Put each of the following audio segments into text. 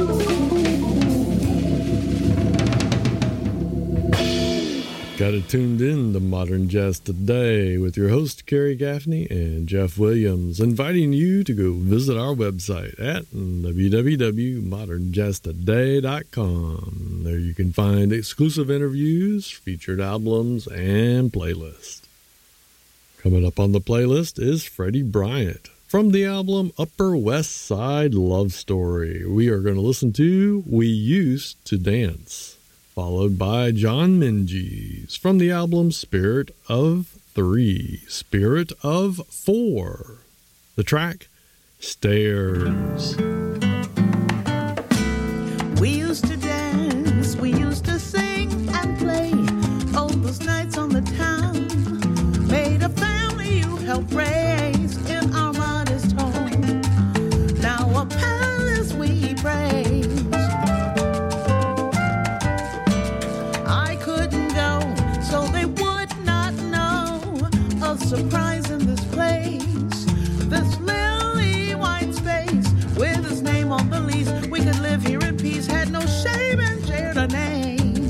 Got it tuned in to Modern Jazz Today with your host, Kerry Gaffney and Jeff Williams, inviting you to go visit our website at www.modernjazztoday.com. There you can find exclusive interviews, featured albums, and playlists. Coming up on the playlist is Freddie Bryant from the album Upper West Side Love Story. We are going to listen to We Used to Dance, followed by John Minges from the album Spirit of 3, Spirit of 4. The track, Stairs. We used to dance, we used to sing and play, all those nights on the town, made a family you helped raise in our modest home. Now a palace we praise. Surprise in this place, this lily white space with his name on the lease. We could live here in peace, had no shame and shared a name.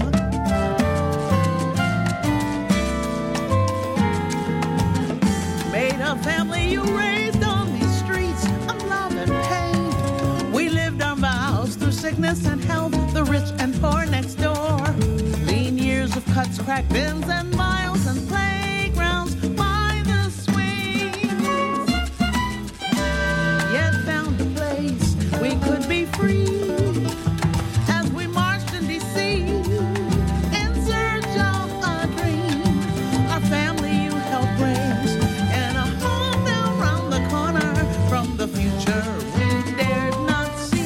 Made a family you raised on these streets of love and pain. We lived our vows through sickness and health, the rich and poor next door. Lean years of cuts, cracked bins and miles and playgrounds. We could be free as we marched in D.C. in search of a dream. Our family you helped raise and a home down round the corner from the future we dared not see.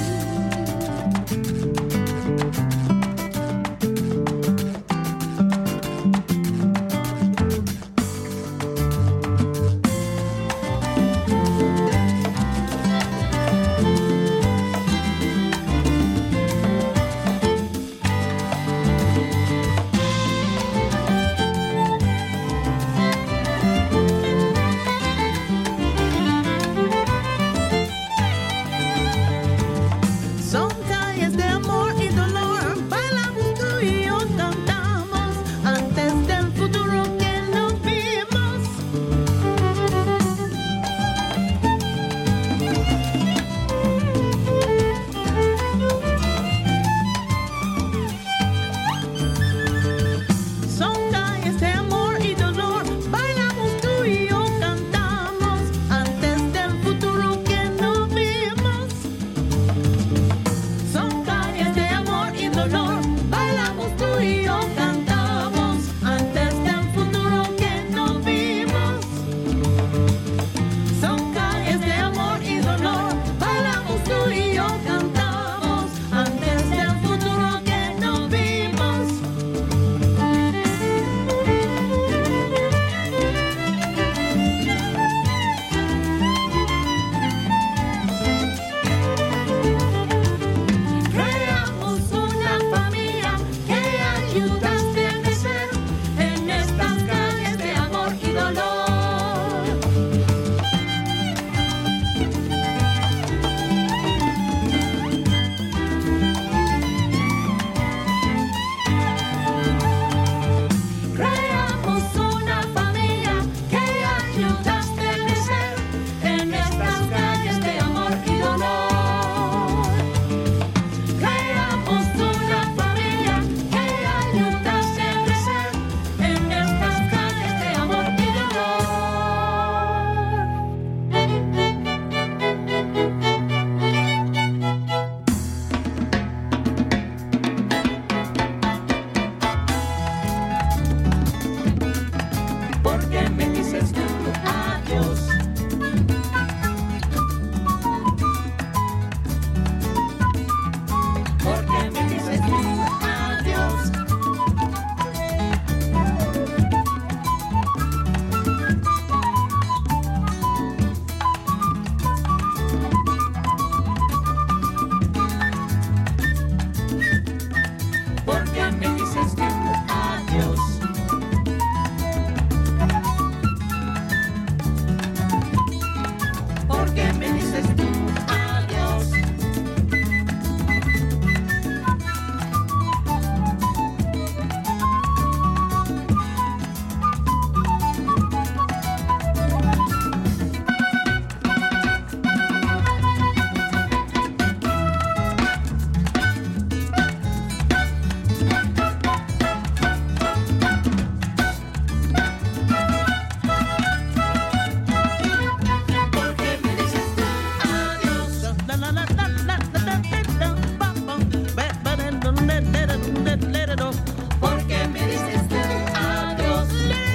Porque me dices tú adiós.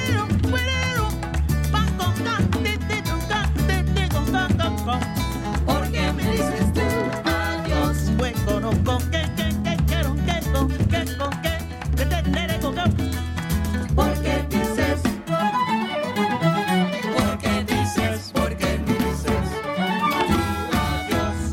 Porque me dices tú adiós. Porque dices, porque dices, porque me dices tú adiós.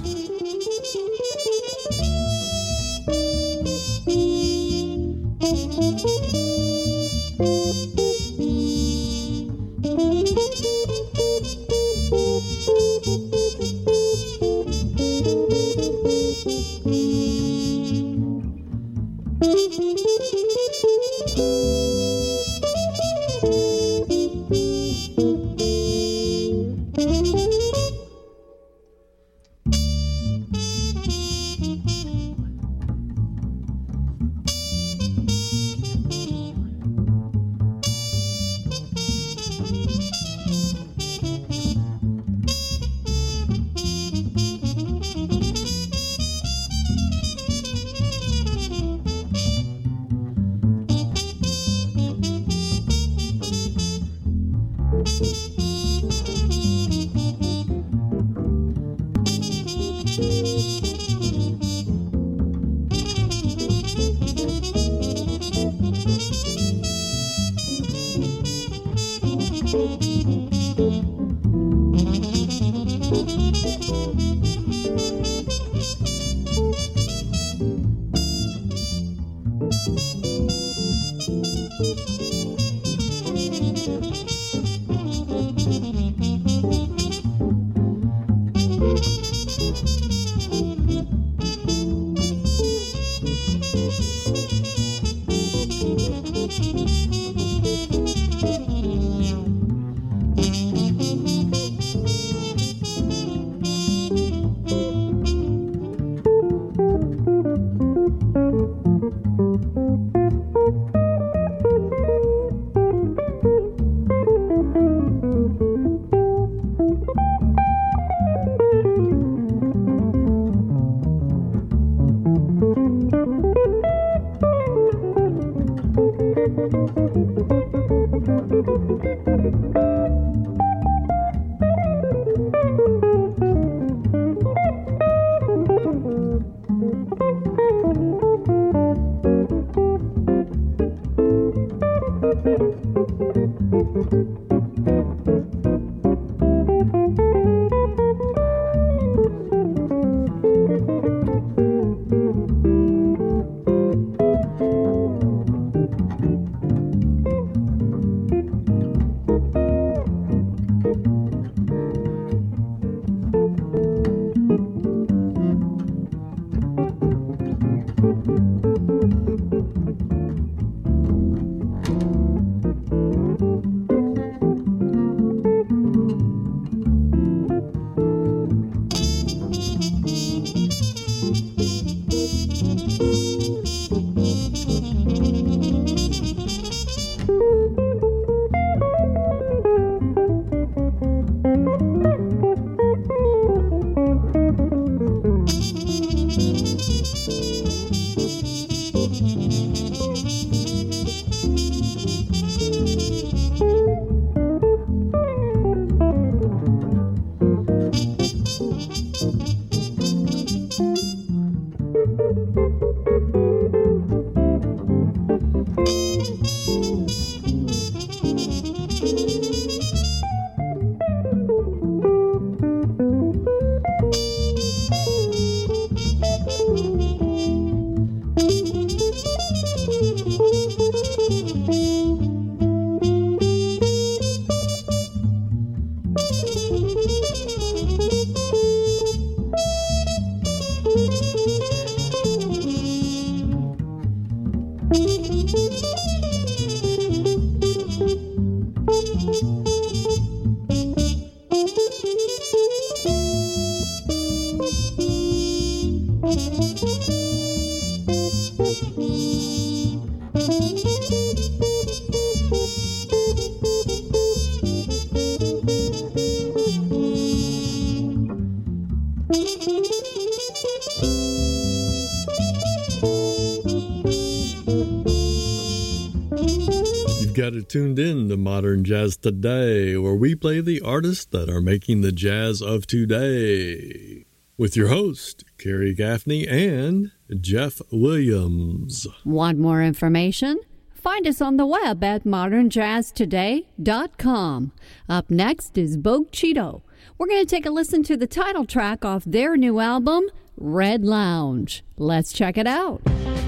got it tuned in to Modern Jazz Today, where we play the artists that are making the jazz of today. With your host, Carrie Gaffney and Jeff Williams. Want more information? Find us on the web at modernjazztoday.com. Up next is Bogue Cheeto. We're going to take a listen to the title track off their new album, Red Lounge. Let's check it out.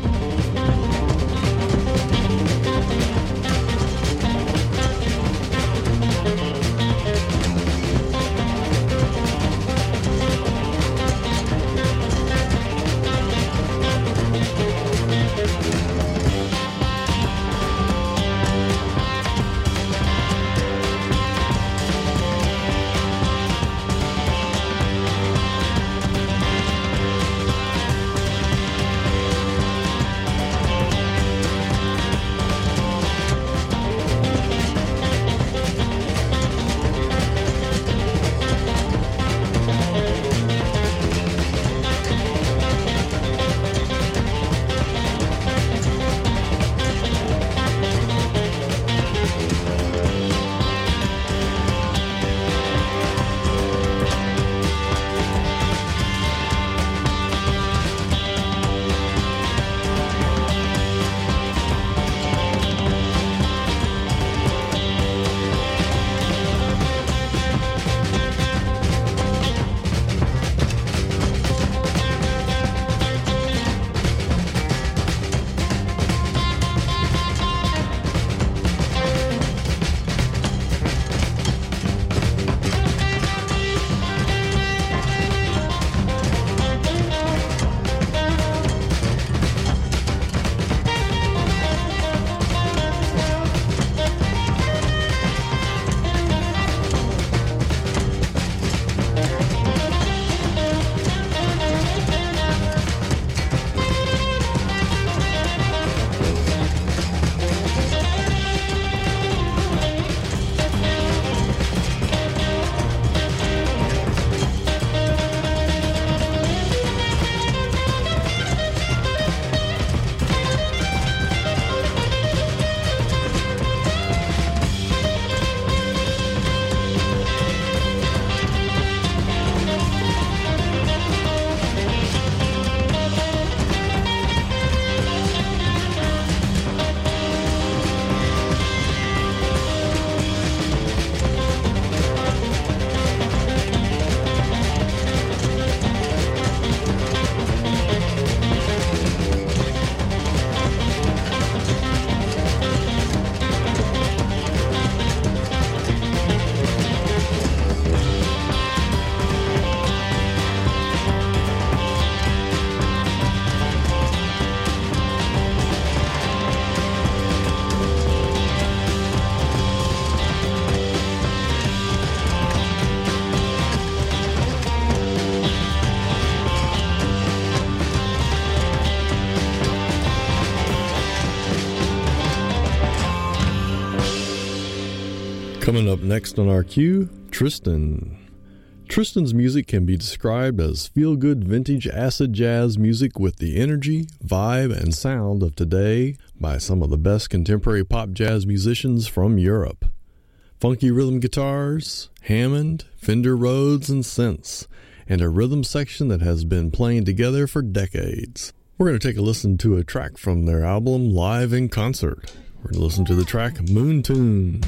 Coming up next on our queue, Tristan. Tristan's music can be described as feel-good vintage acid jazz music with the energy, vibe, and sound of today by some of the best contemporary pop jazz musicians from Europe. Funky rhythm guitars, Hammond, Fender Rhodes, and synths, and a rhythm section that has been playing together for decades. We're going to take a listen to a track from their album Live in Concert. We're going to listen to the track Moon Tune.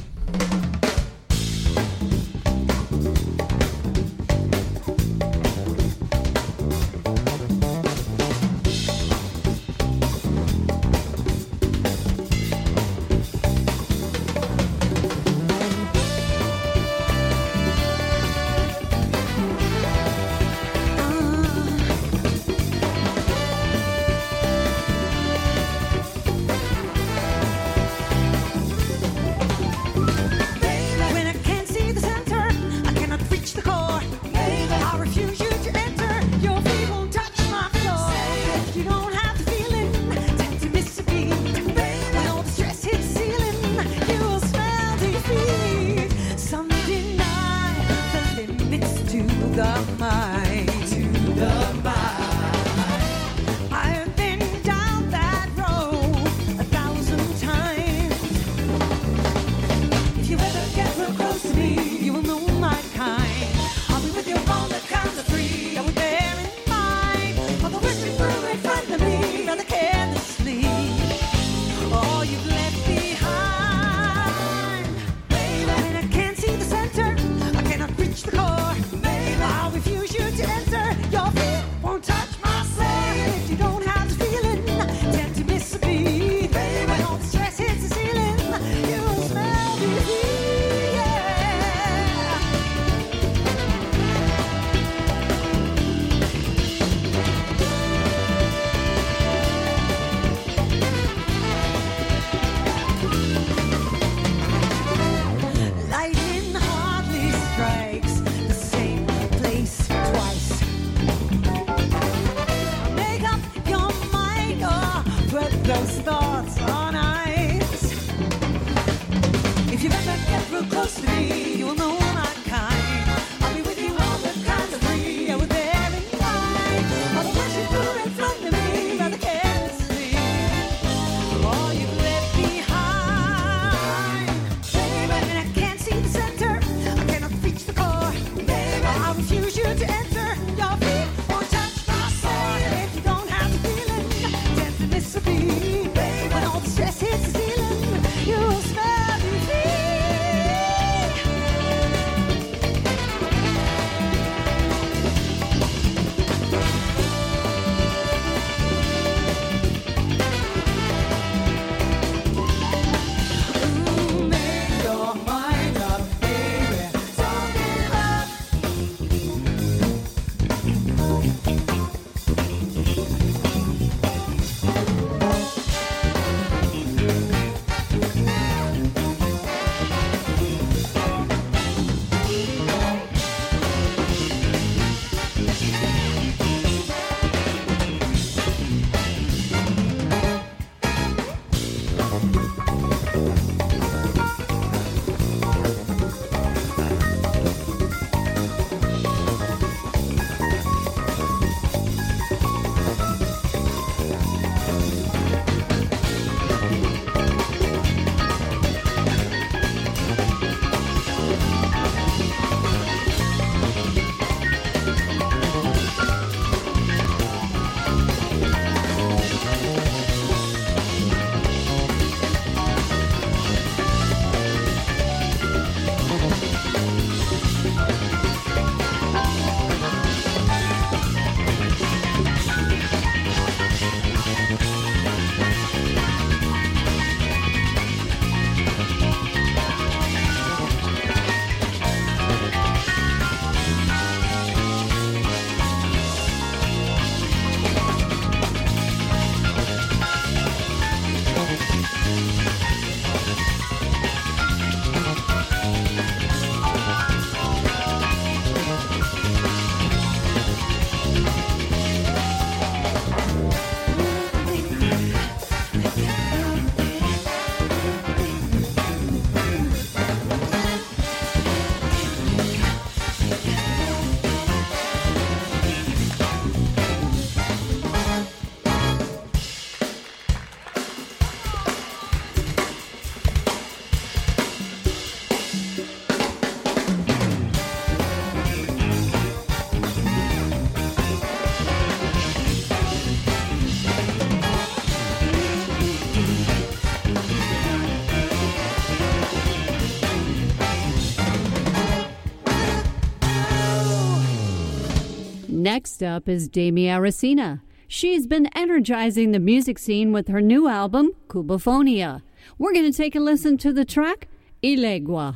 Next up is Demi Aracena. She's been energizing the music scene with her new album, Cubofonia. We're going to take a listen to the track, Ilegua.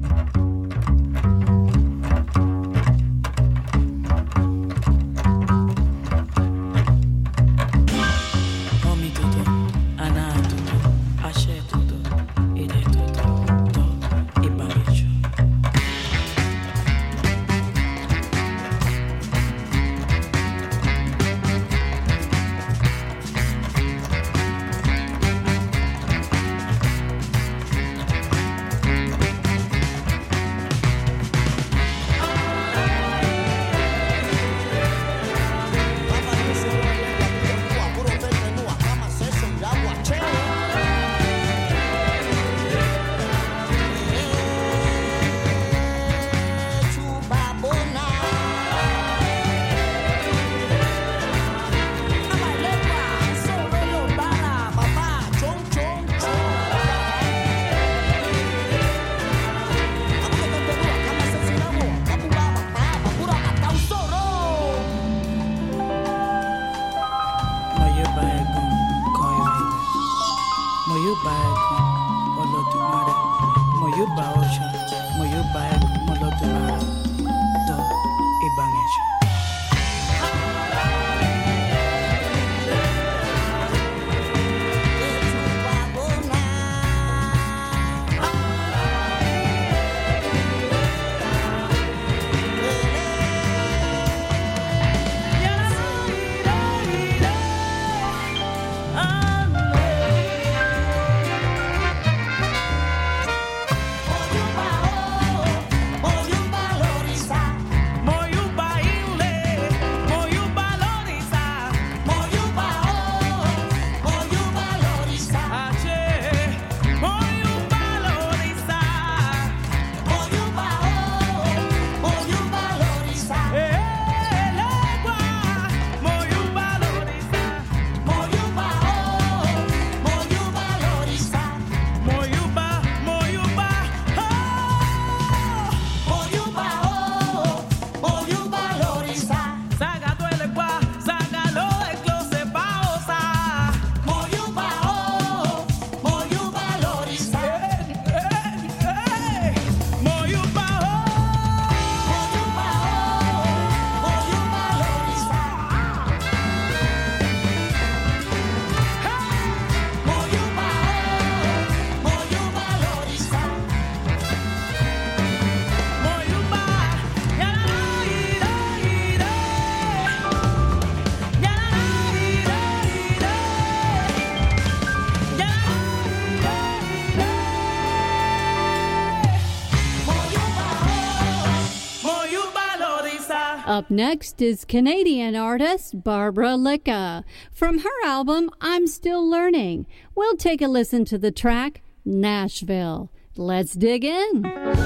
Up next is Canadian artist Barbara Licka. From her album, I'm Still Learning. We'll take a listen to the track, Nashville. Let's dig in.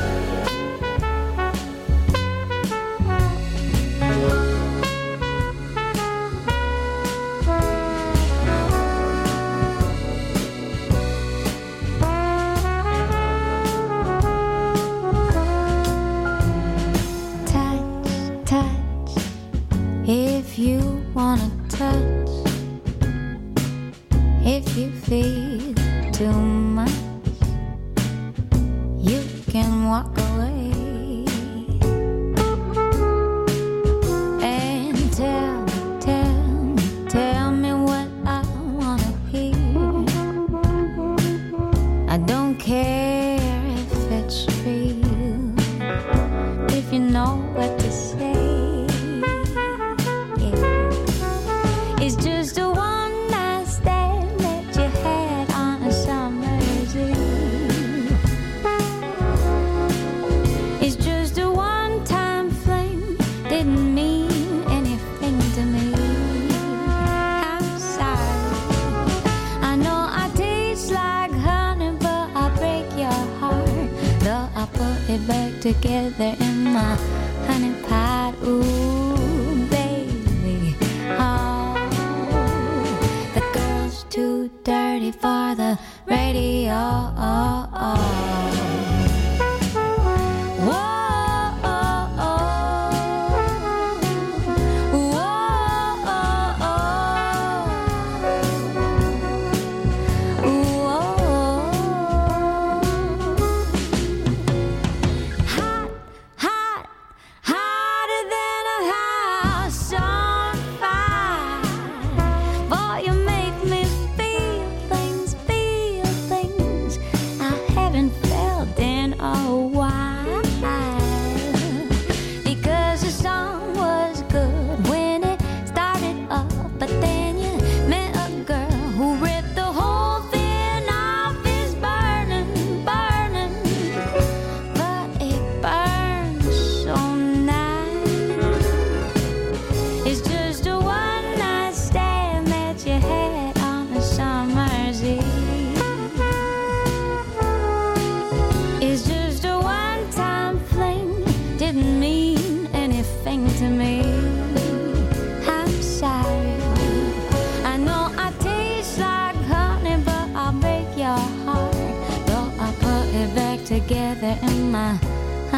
If you wanna touch, if you feel too much, you can walk away and tell me what I wanna hear. I don't care if it's real, if you know what to say. It's just a one night stand that you had on a summer's eve. It's just a one time fling, didn't mean anything to me. I'm sorry, I know I taste like honey, but I break your heart. Though I put it back together in my honey pot. Ooh, baby, oh, too dirty for the radio. Oh, oh. Whoa, oh, oh.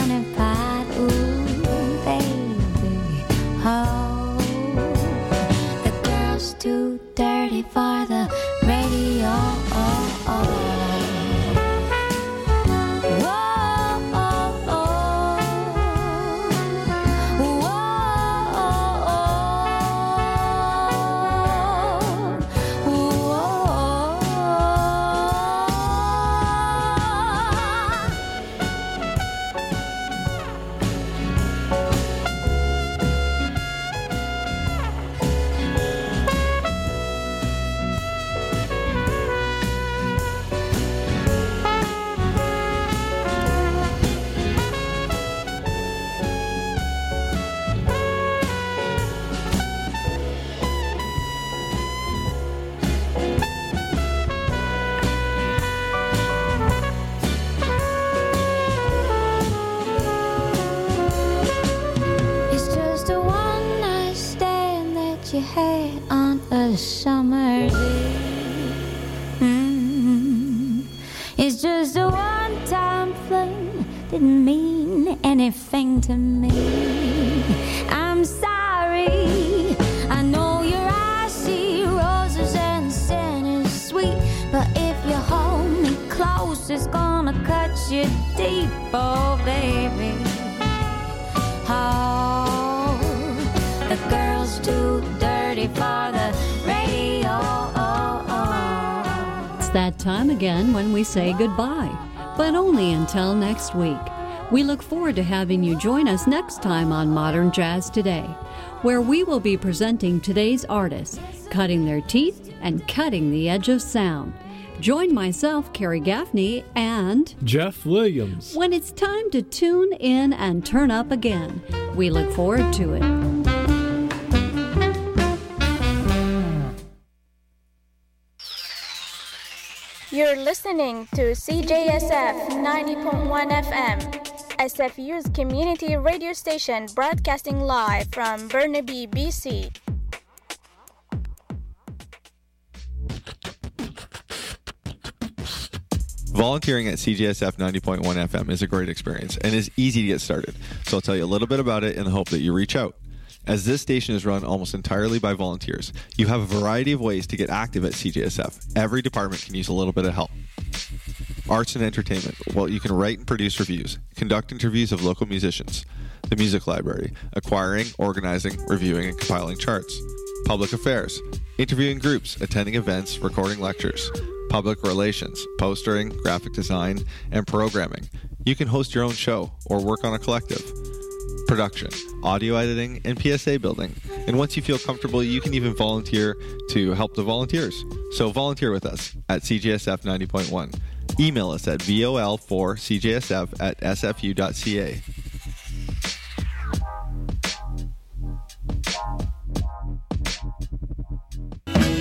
honey pot, ooh, baby, oh, the girl's too dirty for the radio, oh, oh. You had on a summer day. It's just a one-time fling, didn't mean anything to me. I'm sorry, I know your eyes see roses and sin is sweet, but if you hold me close, it's gonna cut you deep, oh baby. Oh, the girl's too dirty for the radio. Oh, oh. It's that time again when we say goodbye, but only until next week. We look forward to having you join us next time on Modern Jazz Today, where we will be presenting today's artists, cutting their teeth and cutting the edge of sound. Join myself, Carrie Gaffney, and Jeff Williams when it's time to tune in and turn up again. We look forward to it. You're listening to CJSF 90.1 FM, SFU's community radio station broadcasting live from Burnaby, BC. Volunteering at CJSF 90.1 FM is a great experience and is easy to get started, so I'll tell you a little bit about it in the hope that you reach out. As this station is run almost entirely by volunteers, you have a variety of ways to get active at CJSF. Every department can use a little bit of help. Arts and entertainment. Well, you can write and produce reviews, conduct interviews of local musicians, the music library, acquiring, organizing, reviewing, and compiling charts. Public affairs. Interviewing groups, attending events, recording lectures. Public relations, postering, graphic design, and programming. You can host your own show or work on a collective. Production, audio editing, and PSA building. And once you feel comfortable, you can even volunteer to help the volunteers. So volunteer with us at CJSF 90.1. Email us at vol4cjsf@sfu.ca.